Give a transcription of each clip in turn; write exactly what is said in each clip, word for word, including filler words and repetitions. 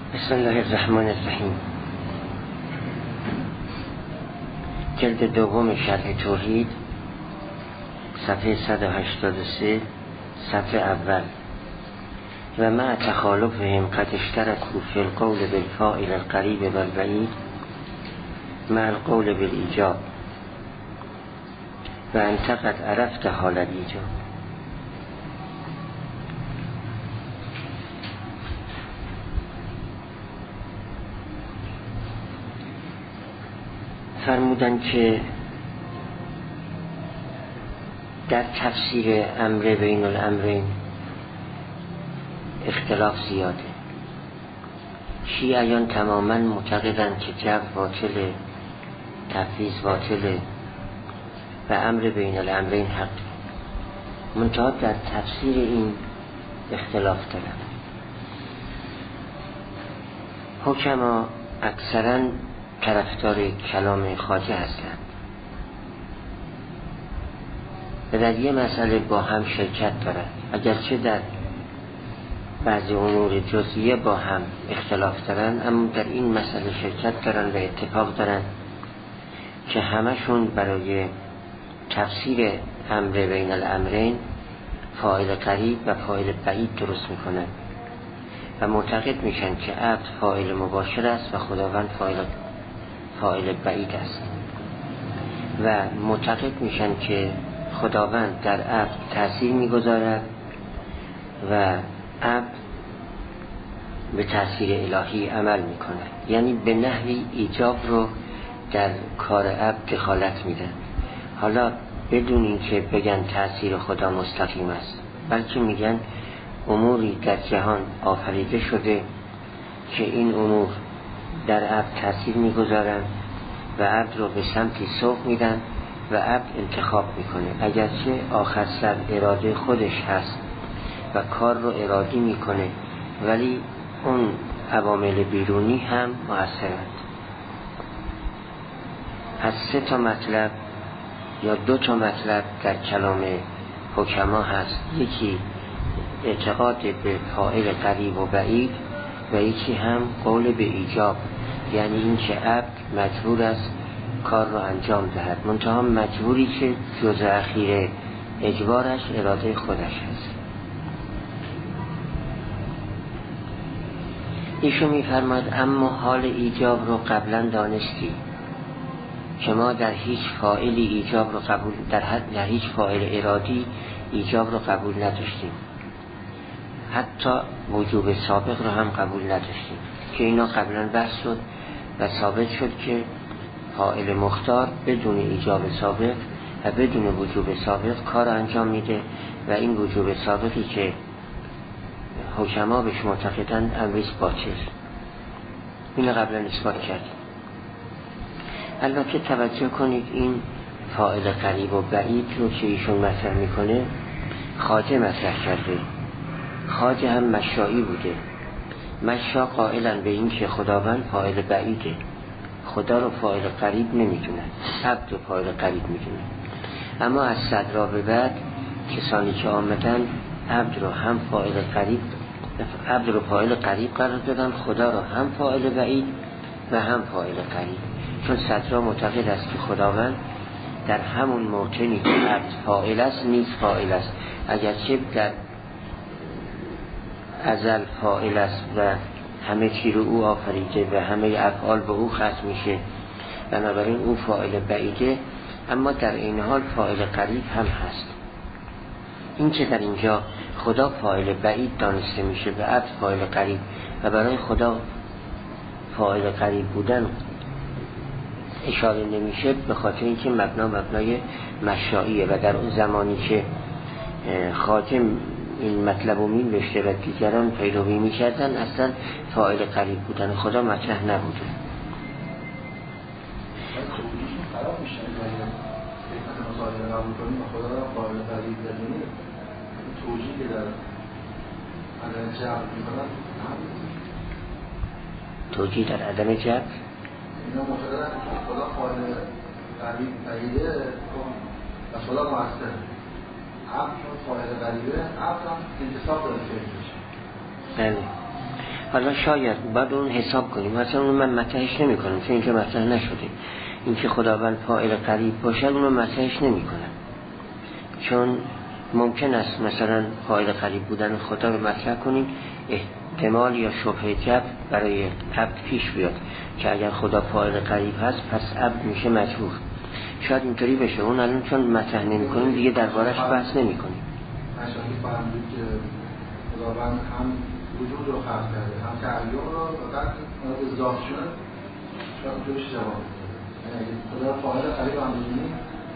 بسم الله الرحمن الرحیم. جلد دوم شرح توحید، صفحه صد و هشتاد و سه، صفحه اول. و مع تخالفهم قد اشتركوا في القول بالفاعل القریب والبعید مع القول بالایجاب و انت قد عرفت حال الایجاب. فرمودن که در تفسیر امر بین الامرین اختلاف زیاده. شیعیان تماما معتقدند که جبر باطله، تفویض باطله و امر بین الامرین حق. منتها در تفسیر این اختلاف دارن. حکما اکثرا طرفدار کلام خواجه هستند و در یه مسئله با هم شرکت دارند، اگرچه در بعضی امور جزئیه با هم اختلاف دارند، اما در این مسئله شرکت دارند و اتفاق دارند که همشون برای تفسیر امر بین الامرین فاعل قریب و فاعل بعید درست میکنند و معتقد میشن که عبد فاعل مباشر است و خداوند فاعل فاعل بعید است و معتقد میشن که خداوند در عبد تأثیر میگذارد و عبد به تأثیر الهی عمل میکنه، یعنی به نحوی ایجاب رو در کار عبد دخالت میدن. حالا بدون این که بگن تأثیر خدا مستقیم است، بلکه میگن اموری در جهان آفریده شده که این امور در عبد تأثیر میگذارن و عبد رو به سمتی سوق میدن و عبد انتخاب میکنه، اگرچه آخر سر اراده خودش هست و کار رو ارادی میکنه، ولی اون عوامل بیرونی هم مؤثرند. از سه تا مطلب یا دو تا مطلب در کلام حکما هست. یکی اعتقاد به فاعل قریب و بعید و یکی هم قول به ایجاب، یعنی این که عبد مجبور است کار رو انجام دهد، منتها مجبوری که جزء اخیر اجبارش اراده خودش هست. ایشون میفرماد اما حال ایجاب رو قبلا دانستی که ما در هیچ فاعلی ایجاب رو قبول در, حد در هیچ فاعل ارادی ایجاب رو قبول نداشتیم، حتی وجوب سابق رو هم قبول نداشتیم که اینا قبلا بحث شد و ثابت شد که فاعل مختار بدون ایجاب سابق و بدون وجوب سابق کار انجام میده و این وجوب سابقی که حکما بهش معتقدند امریست باطل. این قبلا اثبات کردیم. البته توجه کنید این فاعل قریب و بعید رو که ایشون مطرح میکنه خواجه مطرح کرده. خواجه هم مشایی بوده. مشا قائلن به این که خداوند فاعل بعیده، خدا رو فاعل قریب نمیدونن، عبد رو فاعل قریب میدونن. اما از صدرا به بعد کسانی که آمدن عبد رو هم فاعل قریب عبد رو فاعل قریب قرار دادن، خدا رو هم فاعل بعید و هم فاعل قریب، چون صدرا معتقد است که خداوند در همون موطنی که عبد فاعل است نیز فاعل است، اگرچه در ازل فاعل است و همه چی رو او آفریده و همه افعال به او ختم میشه، بنابراین او فاعل بعیده، اما در این حال فاعل قریب هم هست. این که در اینجا خدا فاعل بعید دانسته میشه به عبد فاعل قریب و برای خدا فاعل قریب بودن اشاره نمیشه، به خاطر اینکه مبنا مبنای مشاییه و در اون زمانی که خاتم این مطلب رو می‌نوشته و دیگران پیروی می‌کردن اصلا فاعل قریب بودن خدا مطرح نبوده. توجیه در عدم جبر اینا معتقدن که خدا فاعل قریب بعیده و خدا مؤثر، عبد چون فاعل قریبه، عبد هم انتصاب داره فعل میشه. بله. حالا شاید بعد اون حساب کنیم، مثلا اون من مطرحش نمی کنم چون اینجا مطرح نشده. اینکه خداوند فاعل قریب باشد اونو مطرحش نمی کنم، چون ممکن است مثلا فاعل قریب بودن خدا رو مطرح کنیم، احتمال یا شبهه جبر برای عبد پیش بیاد که اگر خدا فاعل قریب هست پس عبد میشه مجبور. شاید اینطوری بشه. اون الان چون مطرح نمی کنیم دیگه دربارش بحث نمی کنیم. مشاهدی فهمید که خداوند هم وجود رو خلق کرده هم تعلیم رو و بعد اضافه شده شاید اونجورش جواب بده. یعنی اگه خدا فاعل قریب هم بودیم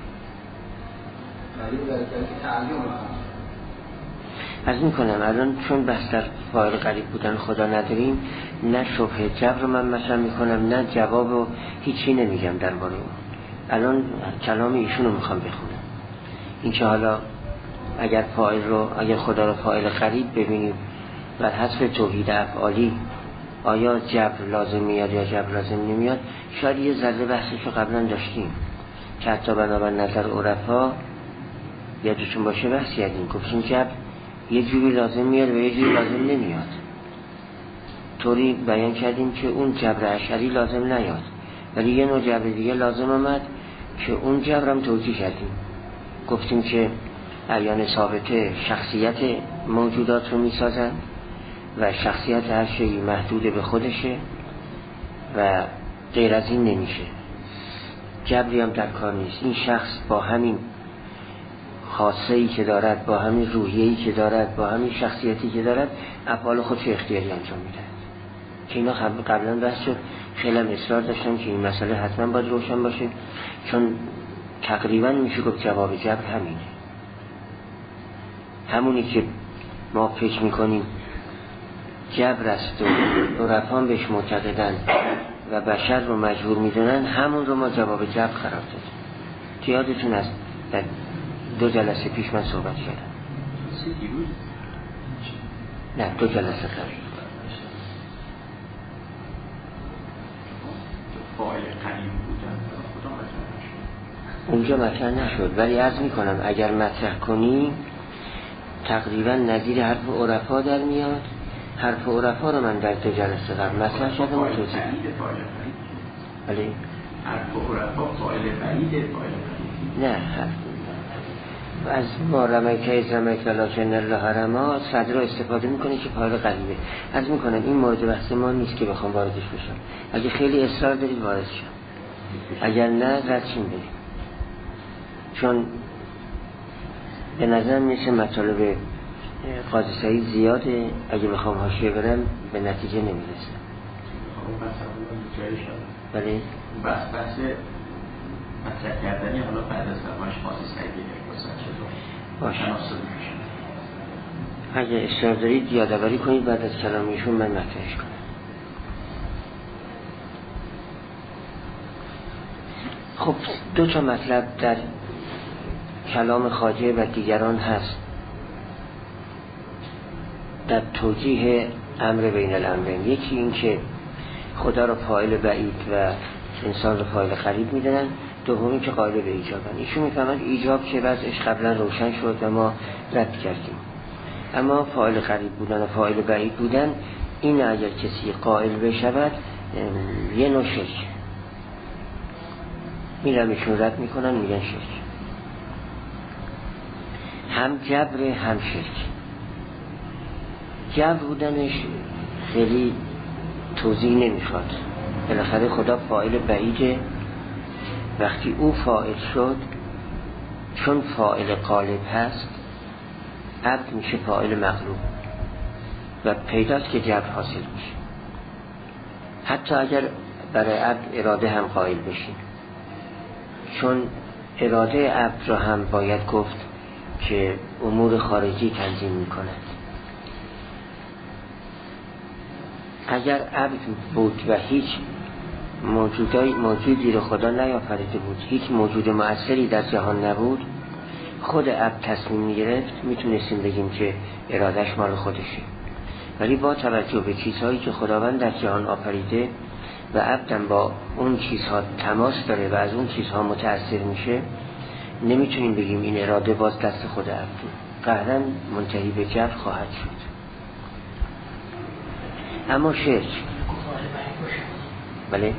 قریب در که تعلیم رو خلق از این کنم الان چون بحث در فاعل قریب بودن خدا نداریم، نه شبهه جبر رو من مثلا میکنم نه جواب رو هیچی نمیگم درباره اون. الان کلام ایشون رو میخوام بخونم. این که حالا اگر فاعل رو اگر خدا رو فاعل قریب ببینیم بر حسب توحید افعالی آیا جبر لازم میاد یا جبر لازم نمیاد، شاید یه ذره بحثش رو قبلا داشتیم که حتی بنابر نظر عرفا یادتون باشه بحث کردیم، گفتیم جبر یه جوری لازم میاد و یه جوری لازم نمیاد. طوری بیان کردیم که اون جبر اشعری لازم نیاد ولی یه نوع جبر دیگه لازم آمد که اون جبرم توجیه کردیم. گفتیم که اعیان ثابته شخصیت موجودات رو میسازن و شخصیت هر شیء محدود به خودشه و غیر از این نمیشه، جبری هم در کار نیست. این شخص با همین خاصه‌ای که دارد، با همین روحیه‌ای که دارد، با همین شخصیتی که دارد افعال خودش اختیاری انجام میده که اینا قبلا بحث شد. خیلی هم اصرار داشتم که این مسئله حتما باید روشن باشه چون تقریبا میشه گفت جواب جبر همینه، همونی که ما فکر میکنیم جبر است و عرفان بهش معتقدن و بشر رو مجبور میدونن، همون رو ما جواب جبر قرار دادیم. که یادتون است در دو جلسه پیش من صحبت کردم، نه دو جلسه قبل فاعل قریب بودن اونجا مطرح نشد، ولی عرض میکنم اگر مطرح کنیم تقریبا نظیر حرف عرفا در میاد. حرف عرفا رو من در دو جلسه قبل مطرح کردم و توضیح ولی حرف عرفا فاعل قریب فاعل قریب نه حرف از ما رمکه از رمک ولکن الله رما صدر رو استفاده میکنه که فاعل قریبه. عرض میکنم این مورد بحث ما نیست که بخوام واردش بشم. اگه خیلی اصرار دارید وارد شم، اگر نه رد شیم بریم، چون به نظر میشه مطالب قاضی سعید زیاده، اگه بخوام حاشیه برم به نتیجه نمیرسم. بله بس بس مطرح کردنی حالا بعد از زمانش قاضی سعید باشه. اگه اصرار دارید یادآوری کنید بعد از کلامیشون من مطرحش کنم. خب دو تا مطلب در کلام خواجه و دیگران هست در توجیه امر بین الامرین. یکی این که خدا رو فاعل بعید و انسان رو فاعل قریب میدونن، دومی که قائل به ایجابن. ایشون میفهمند ایجاب که وضعش قبلا روشن شد و ما رد کردیم، اما فاعل قریب بودن و فاعل بعید بودن این اگر کسی قائل بشود یه نوع شرک میرم ایشون رد میکنن میگن شرک، هم جبر هم شرک. جبر بودنش خیلی توضیح نمیخواد، بالاخره خدا فاعل بعیده، وقتی او فاعل شد چون فاعل غالب هست عبد میشه فاعل مغلوب و پیداست که جبر حاصل میشه. حتی اگر برای عبد اراده هم قائل بشیم، چون اراده عبد را هم باید گفت که امور خارجی تنظیم میکند. اگر عبد بود و هیچ موجودی موجودی رو خدا نیافریده بود، هیچ موجود مؤثری در جهان نبود، خود عبد تصمیم میگرفت، میتونستیم بگیم که ارادش مال خودشه. ولی با توجه به چیزهایی که خداوند در جهان آفریده و عبدم با اون چیزها تماس داره و از اون چیزها متأثر میشه، نمیتونیم بگیم این اراده باز دست خود عبده، قهرن منتهی به جبر خواهد شد. اما شرک بله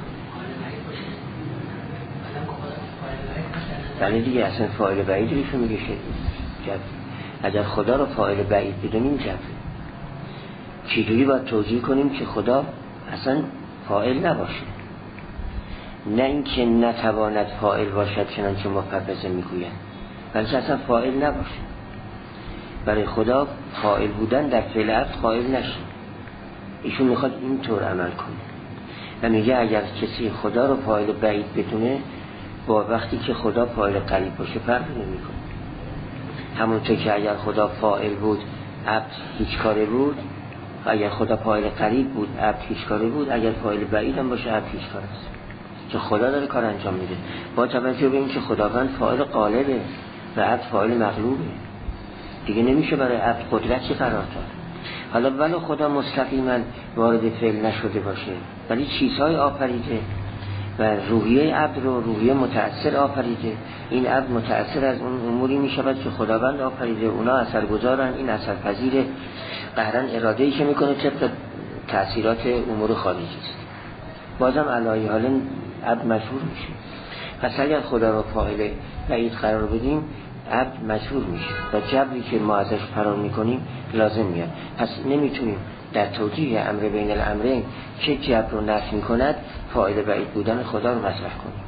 بله دیگه اصلا فاعل بعید ایشون میگه شرک. اگر خدا رو فاعل بعید بدونیم جبره. چجوری باید توجیه کنیم که خدا اصلا فاعل نباشه؟ نه اینکه نتواند فاعل باشد چنانچه مفوضه میگویند، بلکه اصلا فاعل نباشه. برای خدا فاعل بودن در فعل عبد فاعل نشه. ایشون میخواد اینطور عمل کنه و میگه اگر کسی خدا رو فاعل بعید بدونه با وقتی که خدا فاعل قریب باشه فرق نمیکنه. همونطور که اگر خدا فاعل بود عبد هیچ کاره بود، و اگر خدا فاعل قریب بود عبد هیچ کاره بود، اگر فاعل بعید هم باشه عبد هیچ کاره است، که خدا داره کار انجام میده با توجه به اینکه خداوند فاعل غالبه و عبد فاعل مغلوبه. دیگه نمیشه برای عبد قدرتی قرار داد. حالا ولو خدا مستقیما وارد فعل نشده باشه ولی چیزهای آفریده و روحیه عبد رو روحیه متأثر آفریده. این عبد متأثر از اون اموری میشود که خداوند آفریده، اونا اثرگذارن، این اثرپذیر قهرن اراده‌ای که میکنه طبق تأثیرات امور خارجی است. بازم علایه حال عبد مشهور میشه. پس اگر خدا رو فاعل بعید قرار بدیم عبد مشهور میشه و جبری که ما ازش فرار میکنیم لازم میاد. پس نمیتونیم در توجیه امر بین الامرین که جبر رو نفی میکند فاعل بعید بودن خدا رو مطرح کنیم.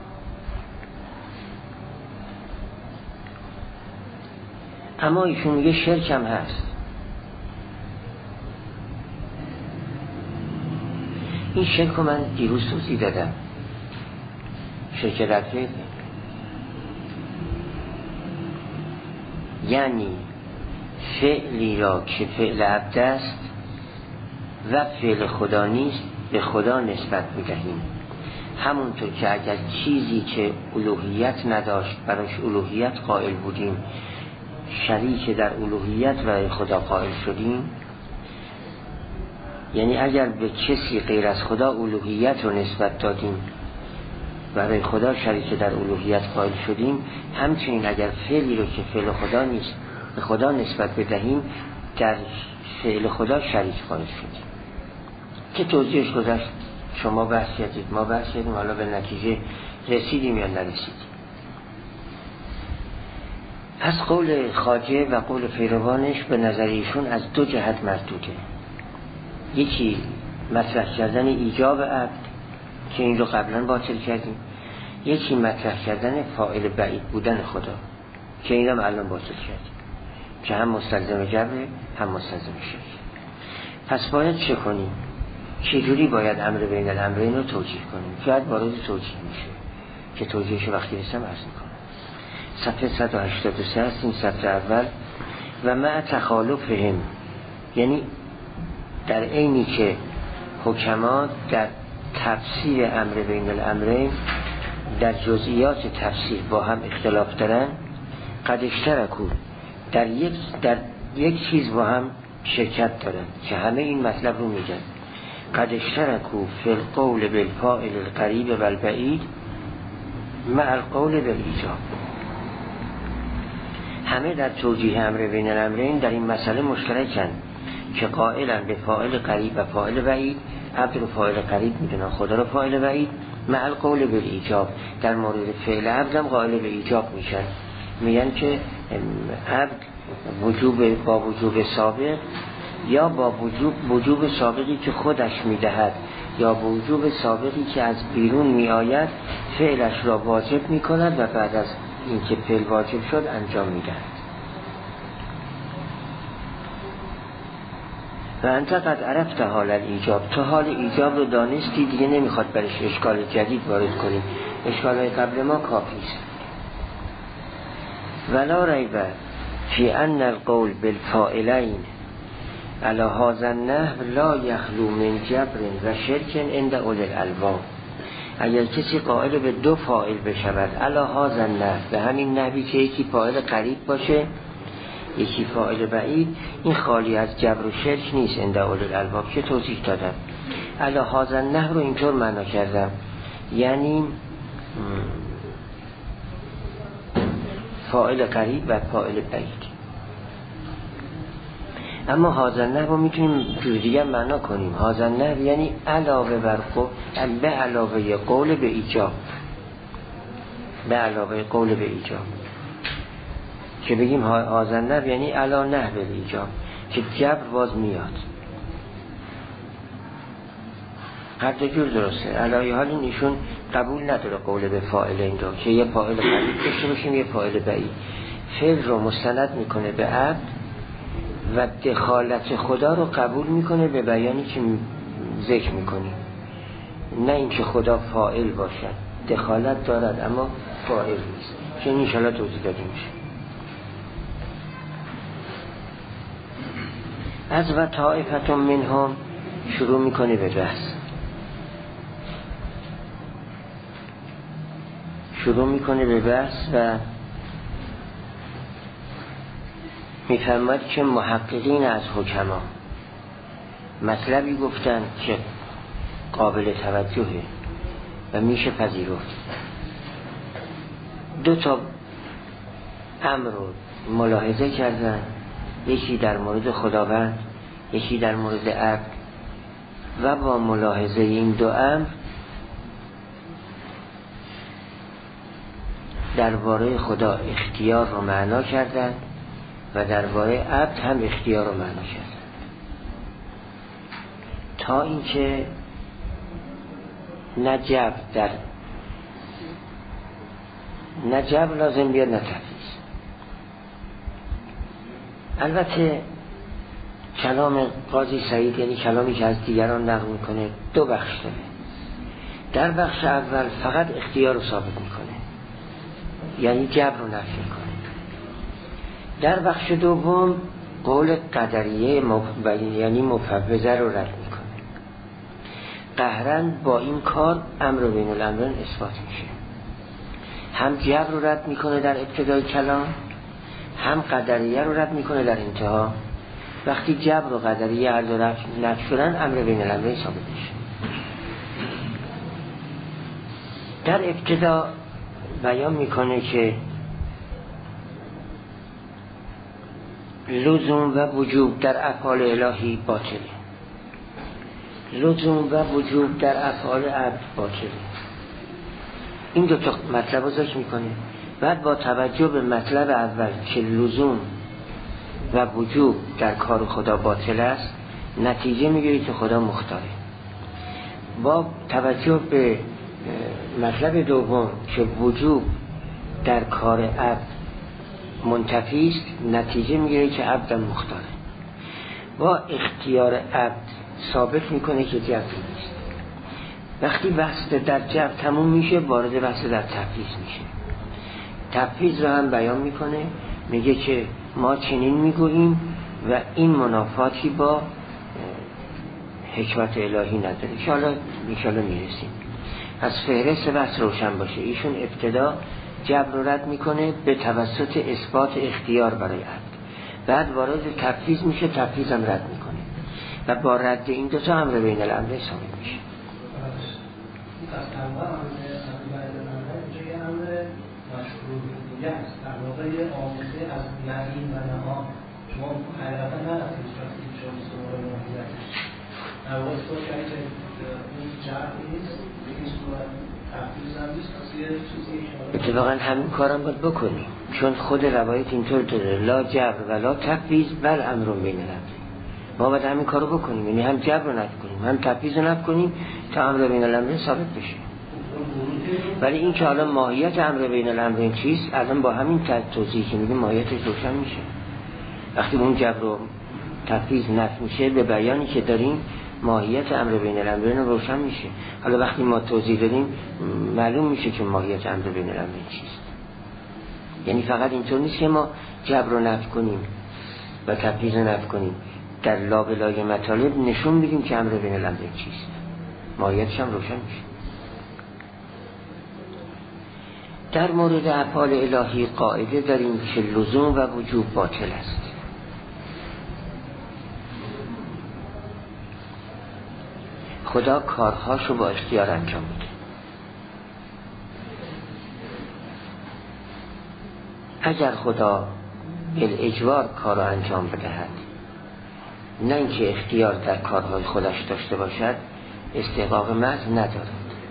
اما ایشون میگه شرک هم هست. این شرک رو من دیروز توضیح دادم. شرک در فعل یعنی فعلی را که فعل عبد است و فعل خدا نیست به خدا نسبت میدهیم. همونطور که اگر چیزی که الوهیت نداشت براش الوهیت قائل بودیم، شریک در الوهیت برای خدا قائل شدیم، یعنی اگر به کسی غیر از خدا الوهیت رو نسبت دادیم برای خدا شریک در الوهیت قائل شدیم، همچنین اگر فعلی رو که فعل خدا نیست به خدا نسبت بدهیم در فعل خدا شریک قائل شدیم. که توضیحش گذشت، شما بحث کردید ما بحث کردیم، حالا به نتیجه رسیدیم یا نرسیدیم. از قول خواجه و قول پیروانش به نظر ایشون از دو جهت مردوده. یکی مطرح کردن ایجاب عبد که این رو قبلا باطل کردیم، یکی مطرح کردن فاعل بعید بودن خدا که این رو الان باطل کردیم، که هم مستلزم جبره هم مستلزم شرک. پس باید چه کنیم؟ چجوری باید امر بین الامرین رو توجیه کنیم؟ شاید وارد توجیه میشه که توجیهش وقتی رسم عرض میکنم. صفحه صد و هشتاد و سه هست این صفحه اول. و مع تخالفهم، یعنی در عینی که حکما در تفسیر امر بین الامرین در جزئیات تفسیر با هم اختلاف دارن، قد اشترکو در یک در یک چیز با هم شرکت دارن که همه این مطلب رو میگن. قد اشترکو فی القول بالفاعل القریب و البعید مع القول بالایجاب. همه در توجیه امر بین الامرین در این مسئله مشترکن که قائلن به فاعل قریب و فاعل بعید، عبد رو فاعل قریب میدونن، خدا رو فاعل بعید، مع القول بالایجاب. در مورد فعل عبد هم قائل به ایجاب میشن، میگن که عبد وجوب با وجوب سابق یا با وجوب وجوب سابقی که خودش میدهد یا با وجوب سابقی که از بیرون میآید فعلش را واجب میکند و بعد از اینکه فعل واجب شد انجام میدهد. و انت قد عرفت حال ایجاب، تو حال ایجاب رو دانستی، دیگه نمیخواد برش اشکال جدید وارد کنیم، اشکالهای قبل ما کافی است. ولا ریب فی ان القول بالفاعلین علی هذا النحو لا یخلو من جبر و شرک عند اولی الالباب. اگر کسی قائل به دو فاعل بشود علی هذا النحو، به همین نحوی که یکی فاعل قریب باشه یکی فاعل بعید، این خالی از جبر و شرک نیست عند اولی الالباب که توضیح دادم. علی هذا النحو رو اینطور معنا کردم، یعنی فاعل قریب و فاعل بعید. اما هازن رو میتونیم جور دیگه معنا کنیم. هازن یعنی علاوه بر قول، به علاوه قول به ایجاب، به علاوه قول به ایجاب، که بگیم هازن یعنی علا نه به ایجاب، که جبر باز میاد. هر دو جور درسته. علی حال ایشون قبول نداره قول به فاعل این رو، که یه فاعل قریب داشته باشیم یه فاعل بعید. فعل رو مستند میکنه به عبد و دخالت خدا رو قبول میکنه به بیانی که ذکر میکنیم، نه اینکه خدا فاعل باشد. دخالت دارد اما فاعل نیست، که این انشاءالله توضیح دادیم میشه. از و طائفتون منهم شروع میکنه به بحث، شروع میکنه به بحث و میفرماید که محققین از حکما مطلبی گفتن که قابل توجهه و میشه پذیرفت. دو تا امر رو ملاحظه کردن، یکی در مورد خداوند، یکی در مورد عبد، و با ملاحظه این دو امر درباره خدا اختیار رو معنا کردن و درباره عبد هم اختیار رو معنا کردن، تا اینکه نه جبر در نه جبر لازم بیاد نه تفویض. البته کلام قاضی سعید، یعنی کلامی که از دیگران نقل میکنه، دو بخش داره. در بخش اول فقط اختیار رو ثابت میکنه، یعنی جبر رو نفی میکنه. در بخش دوم قول قدریه مف... یعنی مفوضه رو رد میکنه. قهرن با این کار امر بین الامرین اثبات میشه، هم جبر رو رد میکنه در ابتدای کلام، هم قدریه رو رد میکنه در انتها. وقتی جبر و قدریه هر دو نفی شدن، امر بین الامرین ثابت میشه. در ابتدا بیان میکنه که لزوم و وجوب در افعال الهی باطله، لزوم و وجوب در افعال عبد باطله. این دو تا مطلب رو ذکر میکنه. بعد با توجه به مطلب اول که لزوم و وجوب در کار خدا باطل است، نتیجه میگیره که خدا مختاره. با توجه به مطلب دوم که وجوب در کار عبد منتفی است، نتیجه میگیره که عبد مختاره. با اختیار عبد ثابت میکنه که جبر نیست. وقتی بحث در جبر تموم میشه، وارد بحث در تفویض میشه. تفویض رو هم بیان میکنه، میگه که ما چنین میگوییم و این منافاتی با حکمت الهی نداره. انشاءالله انشاءالله میرسیم. از فهرست بحث روشن باشه. ایشون ابتدا جبر رو رد میکنه به توسط اثبات اختیار برای عبد، بعد وارد تفویض میشه، تفویض هم رد میکنه و با رد این دو تا امر بین الامرین ثابت میشه. در واقع یه آموزه از نهی و نها، شما حقیقتا نرفتید شما شما سوال ماهیت در واقع اثبات کردید که این جبر نیست، این صورت تفویض هم نیست، پس یه چیزی اتفاقا همین کارم باید بکنیم، چون خود روایت اینطور داره لا جبر و لا تفویض بل امر بین الامرین. ما باید همین کارو بکنیم، یعنی هم جبر رو نفی کنیم هم تفویض رو نفی کنیم تا امر بین الامرین ثابت بشه. ولی این که حالا ماهیت امر بین الامرین چیست، الان با همین توضیحی که میگیم ماهیتش روشن میشه. وقتی اون جبر و تفویض نفی میشه، به بیانی که داریم ماهیت امر بین الامرین روشن میشه. حالا وقتی ما توضیح دادیم معلوم میشه که ماهیت امر بین الامرین چیست. یعنی فقط اینطور نیست که ما جبر رو نفی کنیم و تفویض رو نفی کنیم، در لابلای مطالب نشون میدیم که امر بین الامرین چیست، ماهیتش هم روشن میشه. در مورد افعال الهی قاعده داریم که لزوم و وجوب باطل است. خدا کارهاشو با اختیار انجام میده. اگر خدا بالاجبار کار رو انجام بدهد نه اینکه اختیار در کارهای خودش داشته باشد استحقاق مدح ندارد.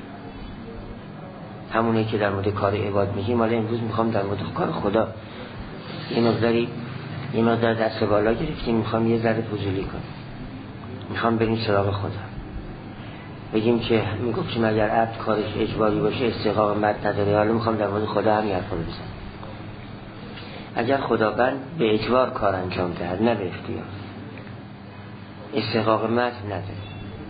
همونه که در مورد کار عباد میگیم، حالا امروز میخوام در مورد کار خدا یه مقداری یه مقدار دست بالا گرفتیم، میخوام یه ذره فضولی کنیم، میخوام بریم سراغ خدا. بگیم که میگفتیم اگر عبد کارش اجباری باشه استحقاق مدح نداره. حالا میخوام در مورد خدا هم یه حرف بزنم. اگر خداوند به اجبار کار انجام دهد نه به اختیار، استحقاق مدح نداره،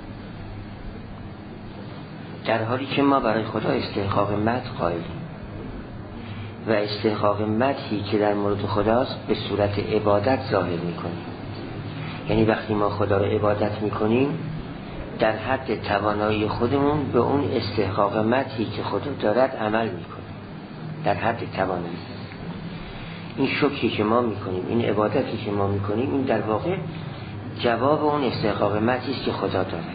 در حالی که ما برای خدا استحقاق مدح قائلیم و استحقاق مدحی که در مورد خداست به صورت عبادت ظاهر میکنیم. یعنی وقتی ما خدا رو عبادت میکنیم در حد توانایی خودمون به اون استحقاق مدحی که خدا دارد عمل میکنیم، در حد توانایی. این شکری که ما میکنیم، این عبادتی که ما میکنیم، این در واقع جواب اون استحقاق مدحی است که خدا دارد.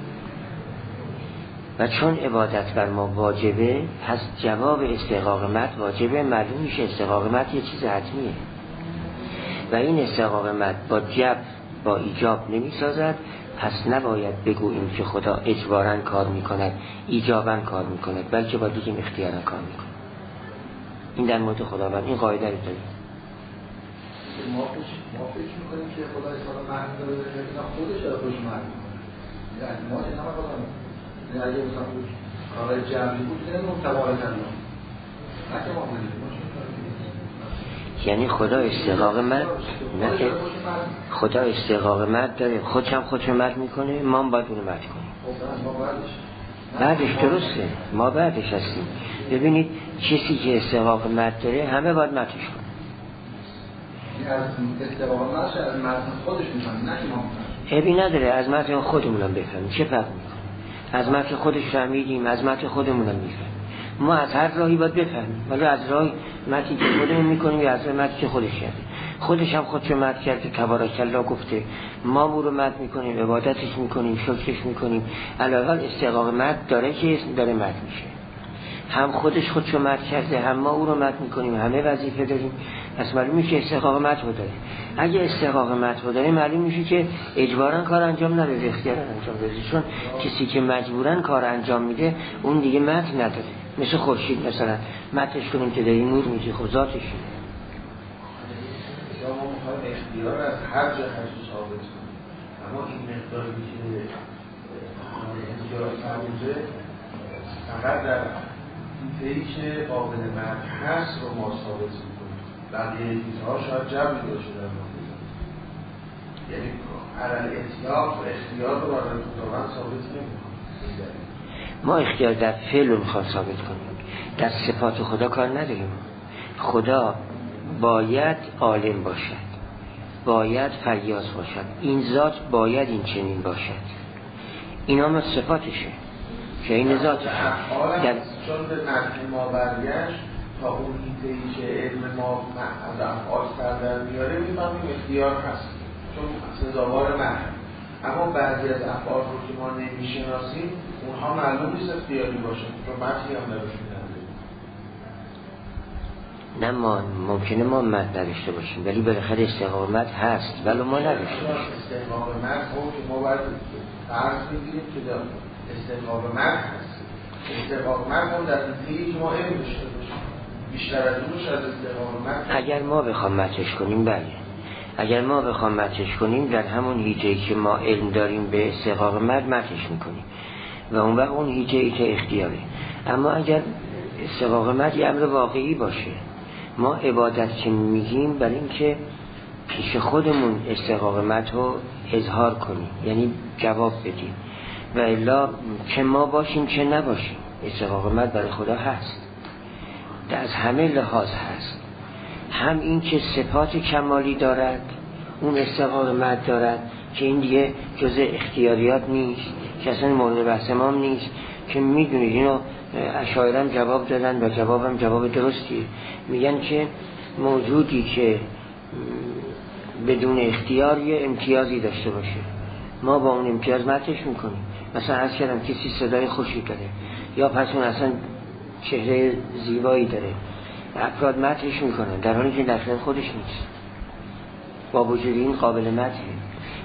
و چون عبادت بر ما واجبه، پس جواب استحقاق مدح واجبه. معلوم میشه استحقاق مدح یه چیز حتمیه و این استحقاق مدح با جبر با ایجاب نمیسازد. پس نباید بگوییم که خدا اجباراً کار میکند، ایجاباً کار میکند، بلکه باید بگیم اختیاراً کار میکند. این در مورد خداوند این قاعده رو داریم. ما فکر میکنیم که خدا استحقاق مدح داره، نه خودش داره خودش مدح میکنه. یعنی ما نه خدا نه اگه مثلا کارهای جمعی بود نه متوالد الله نه که ما بودیم. یعنی خدا استحقاق مدح نه که خدا استحقاق مدح داره، خودش هم خودش مدح میکنه، ما هم باید اونو مدح کنیم. بعدش درسته، ما بعدش هستیم. ببینید کسی که استحقاق مدح داره همه باید مدحش کنه. از استحقاق مدحش از مدح خودش میفهمیم، نه که ما میفهمیم. عیبی نداره از مدح خودمون هم بفهمیم. چه فرق میکنه؟ از مدح خودش فهمیدیم، از مدح خودمون هم میفهمیم. ما از هر راهی باید بفهمیم، ولی از راه مدحی که خودمون میکنیم یا از مدحی که خودش کرده. خودش هم خودشو مدح کرده، تبارک الله گفته، ما او رو مدح میکنیم، عبادتش میکنیم، شکرش میکنیم. علاوه استحقاق مدح داره که اسم داره مدح میشه. هم خودش خودشو مدح کرده، هم ما او رو مدح میکنیم، همه وظیفه داریم. پس معلوم میشه استحقاق مدح داره. اگه استحقاق مدح داره معلوم میشه که اجباراً کار انجام نده، اختیاراً انجام بده. چون کسی که مجبوراً کار انجام میده اون دیگه مدح نداره. مثل خورشید مثلا مدحش کنیم که داری نور میدی، خب ذاتش یا ما میخوایم اختیار از هر جا هرچی ثابت کنیم، اما این مقداری که اختیار ثابته فقط در دیده‌ای که قابل مدح هست رو ما ثابت میکنیم. بقیه چیزها شاید جمعی باشه در مورد، یعنی علل اطلاق و اختیار رو برای خداوند ثابت نمی‌کنیم. ما اختیار در فعل رو میخواد ثابت کنیم، در صفات خدا کار نداریم. خدا باید عالم باشد، باید فیاض باشد، این ذات باید این چنین باشد. اینا هم صفاتشه که این ذاتشه. در چون به متن ما برگشت تا اون ایده‌ای که علم ما از افعال سر در میاره میفهمیم اختیار هست چون سزاوار متن. اما بعضی از افعال رو که ما نمیشناسیم اونها معلوم نیست اختیاری باشه چون متنی هم نداشتیم. نه ما ممکنه ما مد نداشته باشیم ولی بالاخره استحقاق مد هست ولی ما نداشته باشیم. استحقاق مد خود که ما باید فرض بگیریم که استحقاق مد هست. استحقاق مد هم در دیگه که ما علم داشته باشیم بیشتر از اونش از استحقاق مد. اگر ما بخوام مدش کنیم بله، اگر ما بخوام مدش کنیم در همون هیجه‌ای که ما علم داریم به استحقاق مد مدش میکنیم و اون وقت اون هیجه‌ای که اختیاره. اما اگر استحقاق مد یه امر واقعی باشه، ما عبادت که میگیم برای این که پیش خودمون استحقاق مد رو اظهار کنیم، یعنی جواب بدیم، و الا چه ما باشیم چه نباشیم استحقاق مد برای خدا هست، از همه لحاظ هست. هم این که صفات کمالی دارد اون استحقاق مد دارد که این دیگه جزء اختیاریات نیست که اصلا مورد بحث ما نیست، که میدونید اینو اشاعره هم جواب دادن و جوابم جواب درستی. میگن که موجودی که بدون اختیار یه امتیازی داشته باشه ما با اون امتیاز مدحش میکنیم. مثلا عرض کردم کسی صدای خوشی داره یا پس اون اصلا چهره زیبایی داره، افراد مدحش میکنن در حالی که داخل خودش نیست، با وجود این قابل مدحه.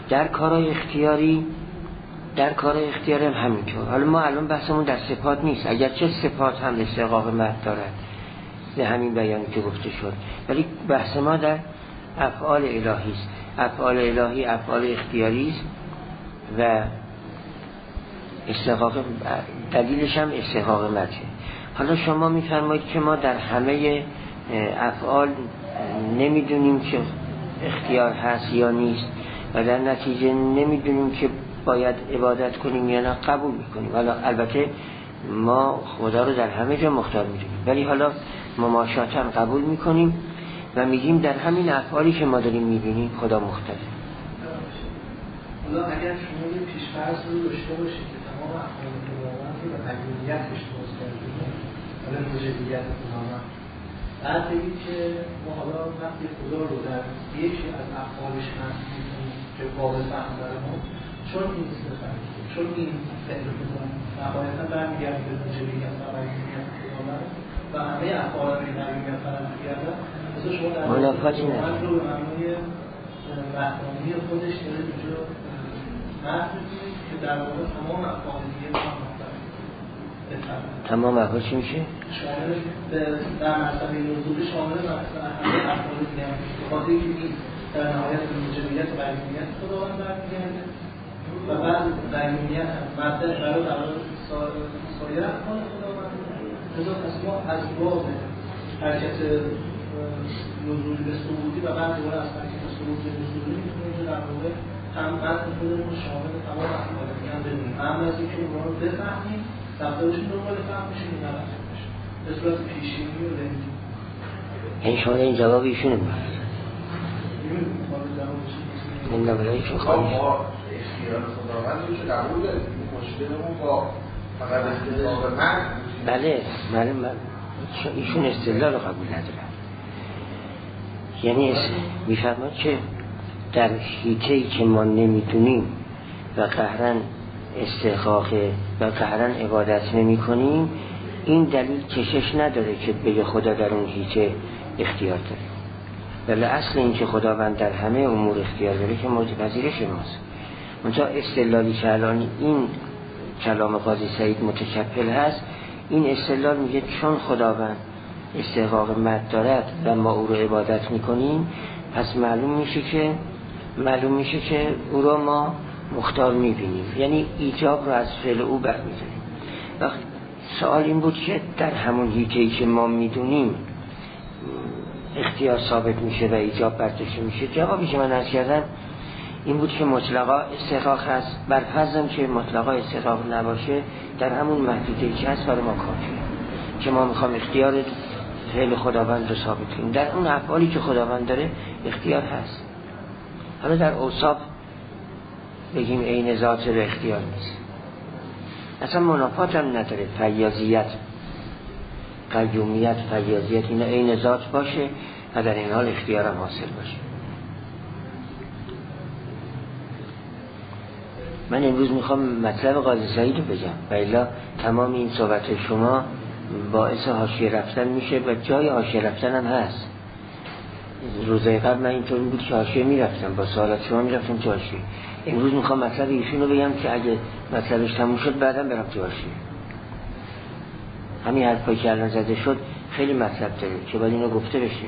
در کارهای اختیاری در کار اختیاری هم همینطور. حالا ما الان بحثمون در صفات نیست، اگرچه صفات هم استحقاق مدح دارد به همین بیانی که گفته شد، ولی بحث ما در افعال الهی است. افعال الهی افعال اختیاری است و استحقاق دلیلش هم استحقاق مدح. حالا شما میفرمایید که ما در همه افعال نمیدونیم که اختیار هست یا نیست و در نتیجه نمیدونیم که باید عبادت کنیم یا نه قبول میکنیم. حالا البته ما خدا رو در همه جا مختار میدونیم، ولی حالا مماشاتا قبول میکنیم و میگیم در همین افعالی که ما داریم میبینیم خدا مختاره. حالا اگر شما یه پیش‌فرض رو داشته باشید که تمام افعال خداوند رو به قیومیت اشتباه کردیم، حالا موجودیت خداوند، بعد بگید که ما حالا وقتی خدا رو در یکی از افعالش نصب می‌کنیم که قابل فهم برای ما، چون این استفاده چون این فعل خداوند نهایتاً برمیگرده به موجودیت و قیومیت خداوند و همه افعال رو قیومیت برمیگردن، مثلا شما در منافاتی نه رو به معنای وحدانی خودش داره اینجا نصب می‌کنید که در واقع تمام افعال دیگه رو هم تمام افعال چی میشه؟ شامل در مرتبه نزولی شامل همه افعال دیگه هم بخاطر اینکه در نهایت به موجودیت و قیومیت خداوند برمیگرده و بعد قیومیت هم مبدأ قرار در سایر افعال خداوند. لذا پس ما از باب حرکت نزولی به صعودی و بعد دوباره از حرکت صعود به نزولی میتونیم که در واقع هم متن خودمون شامل تمام افعال دیگه هم بدونیم، هم از اینکه اونها رو بفهمیم رفتارشون دنبال فهم بشیم و نرفتار بشیم به صورت پیشینی و رنجی. این شما این جواب ایشونه بود این نبرای ایشون خواهیش ما اختیار خداوند روش قبول داریم مشکلمون با فقط اختیار من. بله بله ایشون استدلال رو قبول ندارن، یعنی میفرماد که در حیطه‌ای که ما نمیدونیم و قهرن استحقاق و قهرن عبادت نمی کنیم، این دلیل کشش نداره که بگه خدا در اون حیطه اختیار داره. ولی اصل این که خداوند در همه امور اختیار داره که مورد پذیرش ماست. منتها استدلالی که الان این کلام قاضی سعید متکفل هست، این استدلال میگه چون خداوند استحقاق مدح دارد و ما او رو عبادت میکنیم، پس معلوم میشه که معلوم میشه که او رو ما مختار میبینیم، یعنی ایجاب رو از فعل او برمی‌داریم. و سوال این بود که در همون حیطه‌ای که ما میدونیم اختیار ثابت میشه و ایجاب برداشته میشه. جوابی که من عرض کردم این بود که مطلقا استحقاق هست، بر فرضم که مطلقا استحقاق نباشه در همون محدوده‌ای که هست برای ما کافیه که ما میخوام اختیار فعل خداوند رو ثابت کنیم. در اون افعالی که خداوند داره اختیار هست. حالا در اوصاف بگیم عین ذات رو اختیار نیست، اصلا منافات هم نداره. فیاضیت قیومیت فیاضیت اینا عین ذات باشه و در این حال اختیار هم حاصل باشه. من امروز میخوام مطلب قاضی سعید رو بگم و الا تمام این صحبت شما باعث حاشیه رفتن میشه و جای حاشیه رفتن هم هست. روزای قبل من اینطور بود که حاشیه میرفتم، با سوالات شما میرفتم تو حاشیه. امروز میخوام مطلب ایشون رو بگم که اگه مطلبش تموم شد بعدا برم تو حاشیه. همین حرفایی که الان زده شد خیلی مطلب داره که باید اینو گفته بشه.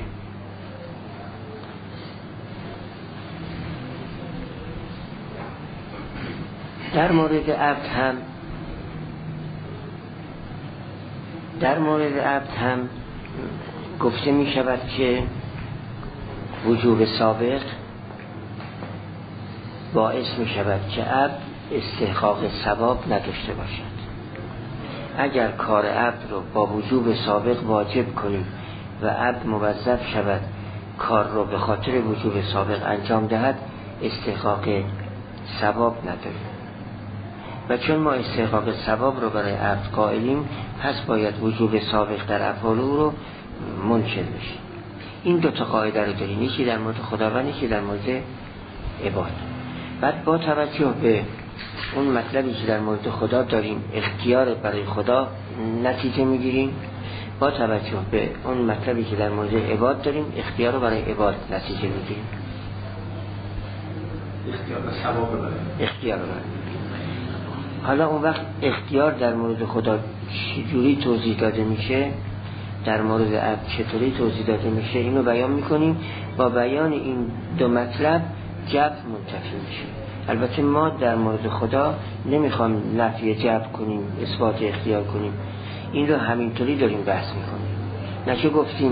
در مورد عبد هم در مورد عبد هم گفته می شود که وجوب سابق باعث می شود که عبد استحقاق ثواب نداشته باشد. اگر کار عبد رو با وجوب سابق واجب کنیم و عبد موظف شود کار رو به خاطر وجوب سابق انجام دهد، استحقاق ثواب نداره. و چون ما استحقاق ثواب رو برای عبد قائلیم، پس باید وجوب سابق در افعال او رو منکر بشه. این دو تا قاعده رو داریم، یکی در مورد خداوند، یکی در مورد عباد. بعد با توجه به اون مطلبی که در مورد خدا داریم، اختیار برای خدا نتیجه میگیریم. با توجه به اون مطلبی که در مورد عباد داریم، اختیار رو برای عباد نتیجه میگیریم. اختیار و ثواب ببره. اختیار ببره. حالا اون وقت اختیار در مورد خدا چجوری توضیح داده میشه، در مورد عبد چطوری توضیح داده میشه، اینو بیان میکنیم. با بیان این دو مطلب جبر منتفی میشه. البته ما در مورد خدا نمیخوام نفی جبر کنیم، اثبات اختیار کنیم، این رو همینطوری داریم بحث میکنیم. نه که گفتیم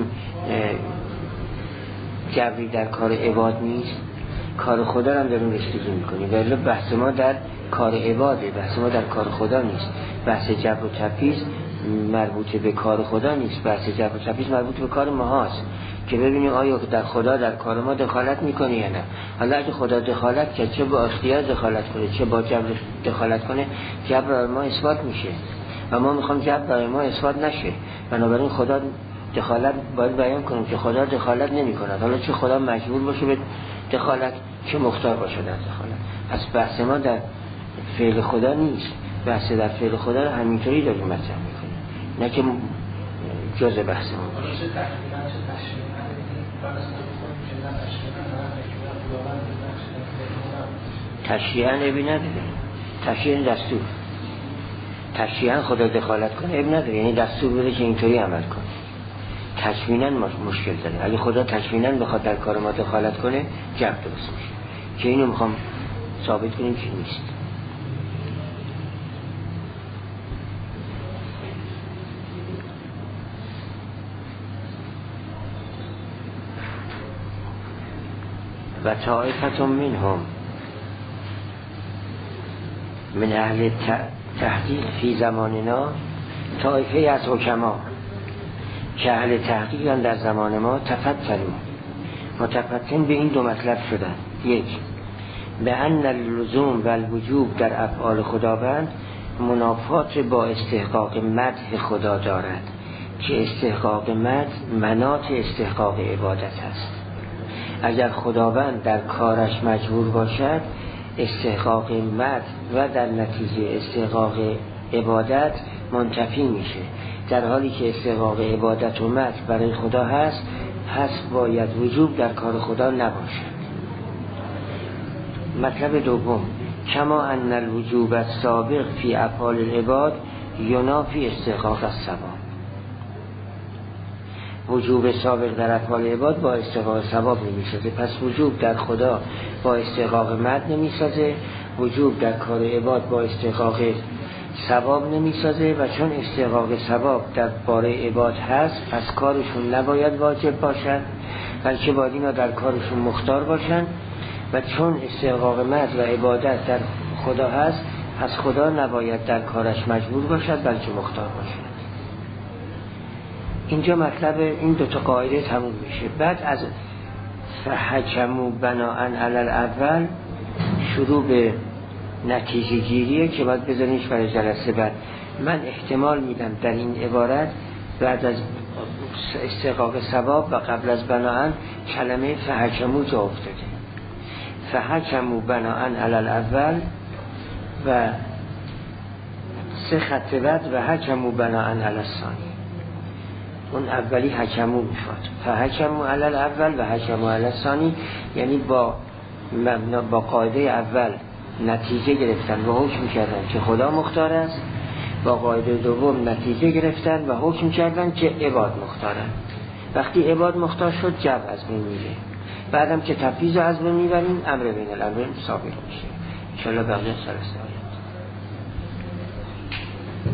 جبری در کار عباد نیست، کار خدا رو هم داریم رسیدگی میکنیم، ولی بحث ما در کار عباده، بحث ما در کار خدا نیست. بحث جبر و تفیض مربوط به کار خدا نیست، بحث جبر و تفیض مربوط به کار ما هست که ببینیم آیا در خدا در کار ما دخالت میکنه یا نه. حالا اگه خدا دخالت کرد، چه با اختیار دخالت کنه چه با جبر دخالت کنه، جبر برای ما اثبات میشه و ما میخوام جبر برای ما اثبات نشه. بنابراین خدا دخالت باید بیان کنیم که خدا دخالت نمیکنه. حالا چه خدا مجبور باشه به دخالت، چه مختار باشه در دخالت. پس بحث ما در فعل خدا نیست، بحث در فعل خدا رو همینطوری داریم مطرح میکنیم، نه که جزء بحث ما باشه. تشریعاً ابی نداره، تشریعاً دستور، تشریعاً خدا دخالت کنه ابی نداره، یعنی دستور بده که اینطوری عمل کنه. تشریعاً مشکل داره. اگه خدا تشریعاً بخواد در کار ما دخالت کنه، جبر درست میشه، که اینو میخوام ثابت کنیم که نیست. و طائفة منهم من اهل تحقیق فی زماننا، طائفه از حکما که اهل تحقیق در زمان ما تفتنوا، متفتن به این دو مطلب شدن. یک، به ان اللزوم و الوجوب در افعال خداوند منافات با استحقاق مدح خدا دارد که استحقاق مدح مناط استحقاق عبادت است. اگر خداوند در کارش مجبور باشد، استحقاق مدح و در نتیجه استحقاق عبادت منتفی میشه، در حالی که استحقاق عبادت و مدح برای خدا هست، پس باید وجوب در کار خدا نباشد. مطلب دوم، کما ان الوجوب السابق فی افعال العباد ینافی استحقاق الثواب، وجوب سابق در افعال عباد با استحقاق ثواب نمی‌سازه. پس وجوب در خدا با استحقاق مدح نمی‌سازه، وجوب در کار عباد با استحقاق ثواب نمی‌سازه، و چون استحقاق ثواب در باره عباد هست، پس کارشون نباید واجب باشد، بلکه باید اینا در کارشون مختار باشن. و چون استحقاق مدح و عبادت در خدا هست، پس خدا نباید در کارش مجبور باشد، بلکه مختار باشد. اینجا مطلب این دو تا قاعده تموم میشه. بعد از فحکموا بناء علی الاول شروع به نتیجه گیریه که باید بذاریمش برای جلسه بعد. من احتمال میدم در این عبارت بعد از استحقاق ثواب و قبل از بناء کلمه فحکموا جا افتاده. فحکموا بناء علی الاول و سه خط بعد و حکموا بناء علی الثانی. اون اولی حکمو میخواد، فحکمو علی الاول و حکمو علی الثانی، یعنی با با قاعده اول نتیجه گرفتن و حکم کردن که خدا مختار است، با قاعده دوم نتیجه گرفتن و حکم کردن که عباد مختارن. وقتی عباد مختار شد، جبر از بین میره. بعدم که تفیض از بین میبریم، امر بین الامرین ثابت میشه. ان شاء الله بقیه سر